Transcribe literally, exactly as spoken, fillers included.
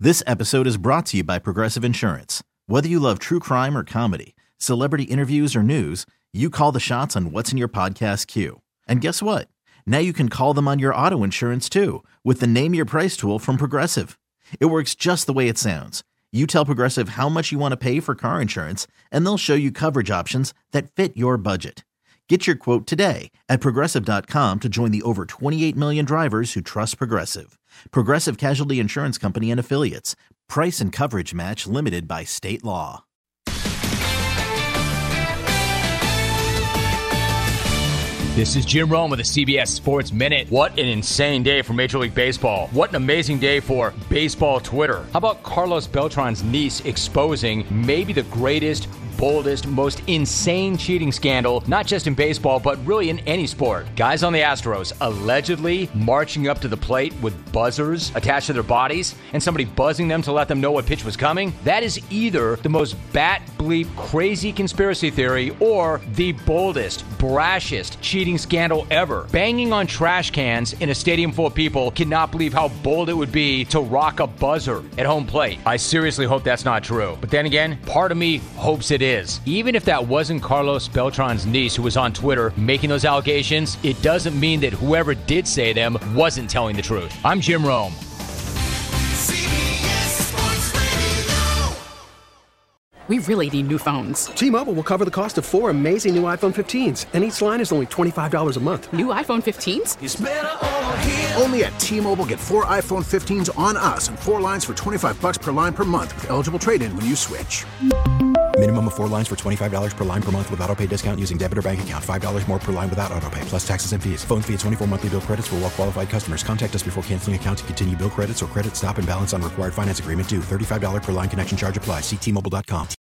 This episode is brought to you by Progressive Insurance. Whether you love true crime or comedy, celebrity interviews or news, you call the shots on what's in your podcast queue. And guess what? Now you can call them on your auto insurance too with the Name Your Price tool from Progressive. It works just the way it sounds. You tell Progressive how much you want to pay for car insurance, and they'll show you coverage options that fit your budget. Get your quote today at Progressive dot com to join the over twenty-eight million drivers who trust Progressive. Progressive Casualty Insurance Company and Affiliates. Price and coverage match limited by state law. This is Jim Rome with the C B S Sports Minute. What an insane day for Major League Baseball. What an amazing day for baseball Twitter. How about Carlos Beltran's niece exposing maybe the greatest, boldest, most insane cheating scandal, not just in baseball, but really in any sport. Guys on the Astros allegedly marching up to the plate with buzzers attached to their bodies and somebody buzzing them to let them know what pitch was coming. That is either the most bat bleep crazy conspiracy theory or the boldest, brashest cheating scandal ever. Banging on trash cans in a stadium full of people cannot believe how bold it would be to rock a buzzer at home plate. I seriously hope that's not true. But then again, part of me hopes it is. Even if that wasn't Carlos Beltran's niece who was on Twitter making those allegations, it doesn't mean that whoever did say them wasn't telling the truth. I'm Jim Rome. We really need new phones. T-Mobile will cover the cost of four amazing new iPhone fifteens, and each line is only twenty-five dollars a month. New iPhone fifteens? It's better over here. Only at T-Mobile, get four iPhone fifteens on us and four lines for twenty-five bucks per line per month with eligible trade-in when you switch. Minimum of four lines for twenty-five dollars per line per month with autopay discount using debit or bank account. five dollars more per line without autopay, plus taxes and fees. Phone fee at twenty-four monthly bill credits for well-qualified customers. Contact us before canceling account to continue bill credits or credit stop and balance on required finance agreement due. thirty-five dollars per line connection charge applies. See T Mobile dot com.